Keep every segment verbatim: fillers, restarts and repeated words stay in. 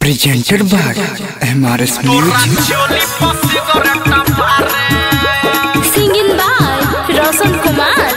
presented by M R S Music. Singing by Roshan Kumar.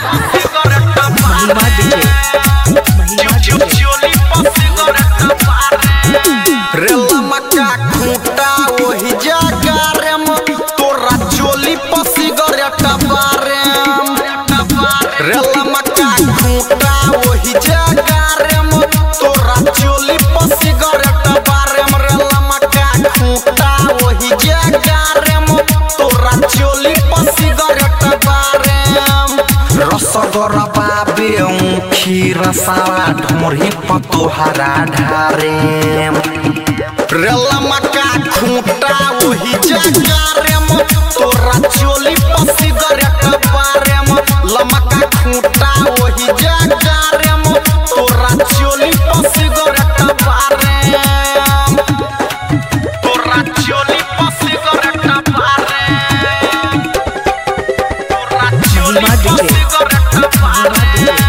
रेला मक्का खूंटा वही जगह रे तोरा चोली पर सिगरेट बारे रेला मक्का खूंटा वही जगह रे तोरा चोली पर सिगरेट बारे रेला मक्का खूंटा वही जगह रे तोरा चोली पर सिगरेट बारे रसगोरा बाबे खीर सावा ढोरी पतोहरा ढारे रेला मक्का खूंटा वही जगह रे तोरा चोली पर सिगरेट बारे लमका खूंटा वही जगह रे तोरा चोली पर सिगरेट बारे तोरा चोली पर सिगरेट बारे तोरा चोली पर सिगरेट बारे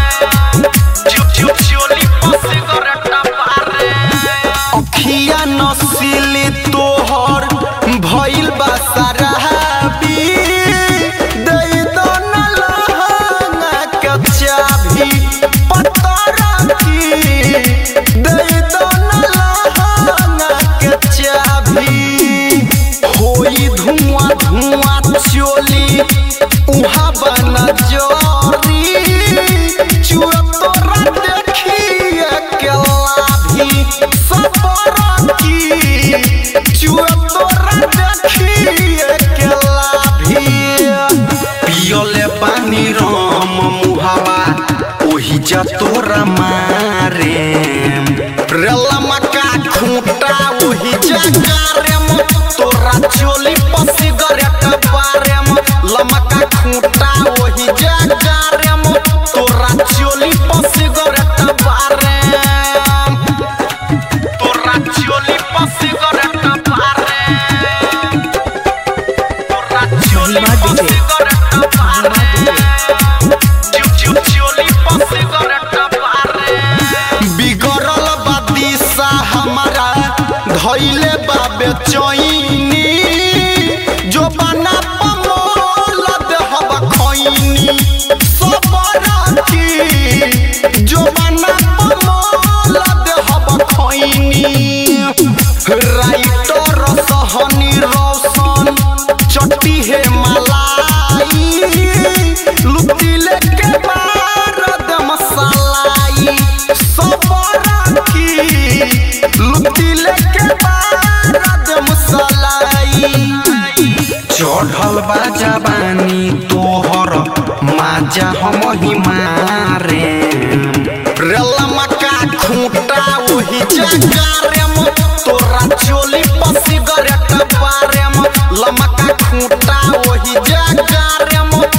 चोली पर सिगरेट बारे अखिया नसीली तोहर भइल बा सराबी दे दो न लहंगा के चाभी पता रखी दे दो न लहंगा के चाभी होई धुआं धुआं चोली उहा बना जोरी चुआ तोरा देखिए के लाभी चुआ तोरा देखिए के लाभी पियोले पानी राम मुहावा ओही जा तोरा मारे रेला मक्का खूंटा ओही जगह रे तोरा चोली पर सिगरेट बारे लमका खूंटा ओही जगह रे तोरा चोली पर सिगरेट बारे तोरा चोली पर सिगरेट बारे तोरा चोली पर सिगरेट बारे चोली पर सिगरेट बारे बिगड़ल बा दिशा हमारा धइले बाबे चैनी जो बना पमोल देहब खैनी सबर की जो बना पमोल देहब खैनी राइटर सहनी रोशन चट्टी है मलाई लुटी लेके मारद मसालाई सबर की लुटी लेके मारद मसालाई चढ़ल बा जवानी तोहर माजा हम ही मारे रेला मक्का खूंटा वही जगह रे तोरा चोली पर सिगरेट बारे लमका खूंटा वही जगह रे